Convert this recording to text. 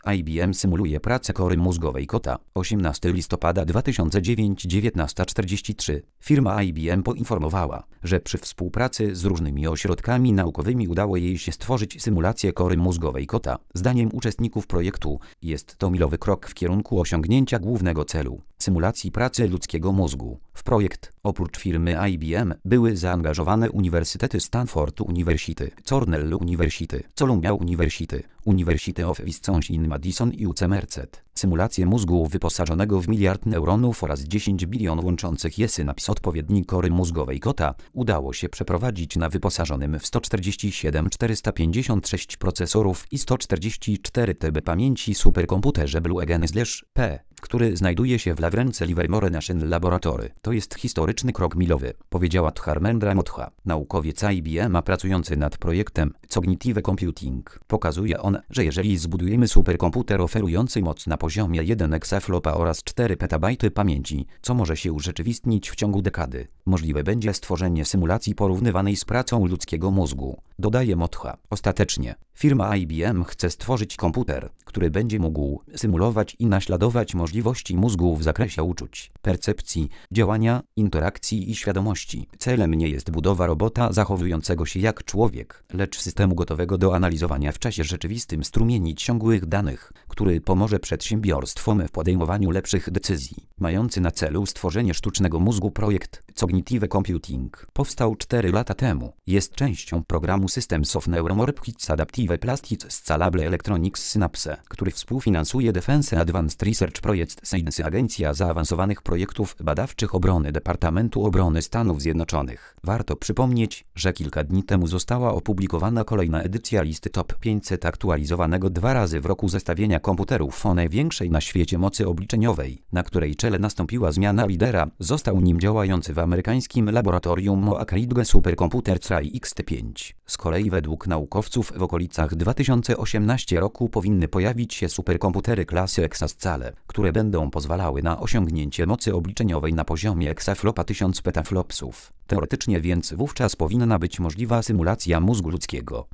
IBM symuluje pracę kory mózgowej kota. 18 listopada 2009, 19:43. Firma IBM poinformowała, że przy współpracy z różnymi ośrodkami naukowymi udało jej się stworzyć symulację kory mózgowej kota. Zdaniem uczestników projektu jest to milowy krok w kierunku osiągnięcia głównego celu – symulacji pracy ludzkiego mózgu. W projekt, oprócz firmy IBM, były zaangażowane uniwersytety Stanford University, Cornell University, Columbia University, University of Wisconsin-Madison i UC Merced. Symulację mózgu wyposażonego w miliard neuronów oraz 10 bilionów łączących je synaps odpowiedniej kory mózgowej kota udało się przeprowadzić na wyposażonym w 147 456 procesorów i 144 TB pamięci superkomputerze Blue Gene/P, który znajduje się w Lawrence Livermore National Laboratory. To jest historyczny krok milowy, powiedziała Dharmendra Motha, naukowiec IBM pracujący nad projektem Cognitive Computing. Pokazuje on, że jeżeli zbudujemy superkomputer oferujący moc na poziomie 1 exaflopa oraz 4 PB pamięci, co może się urzeczywistnić w ciągu dekady, możliwe będzie stworzenie symulacji porównywanej z pracą ludzkiego mózgu, dodaje Motha. Ostatecznie, firma IBM chce stworzyć komputer, który będzie mógł symulować i naśladować możliwości mózgu w zakresie uczuć, percepcji, działania, interakcji i świadomości. Celem nie jest budowa robota zachowującego się jak człowiek, lecz systemu gotowego do analizowania w czasie rzeczywistym strumieni ciągłych danych, który pomoże przedsiębiorstwom w podejmowaniu lepszych decyzji. Mający na celu stworzenie sztucznego mózgu projekt Cognitive Computing powstał 4 lata temu. Jest częścią programu Systems of Neuromorphic Adaptive Plastics Scalable Electronics Synapse, który współfinansuje Defense Advanced Research Projects Science, Agencja Zaawansowanych Projektów Badawczych Obrony Departamentu Obrony Stanów Zjednoczonych. Warto przypomnieć, że kilka dni temu została opublikowana kolejna edycja listy Top 500 aktualizowanego 2 razy w roku zestawienia komputerów o największej na świecie mocy obliczeniowej, na której czele nastąpiła zmiana lidera. Został nim działający w amerykańskim laboratorium Oak Ridge superkomputer Cray XT5. Z kolei według naukowców w okolicach 2018 roku powinny pojawić się superkomputery klasy Exascale, które będą pozwalały na osiągnięcie mocy obliczeniowej na poziomie exaflopa 1000 petaflopsów. Teoretycznie więc wówczas powinna być możliwa symulacja mózgu ludzkiego.